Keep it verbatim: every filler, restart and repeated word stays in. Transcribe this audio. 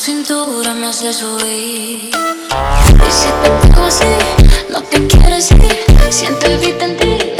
cintura me hace subir. Y si te digo así, no te quieres ir. Siento el beat en ti.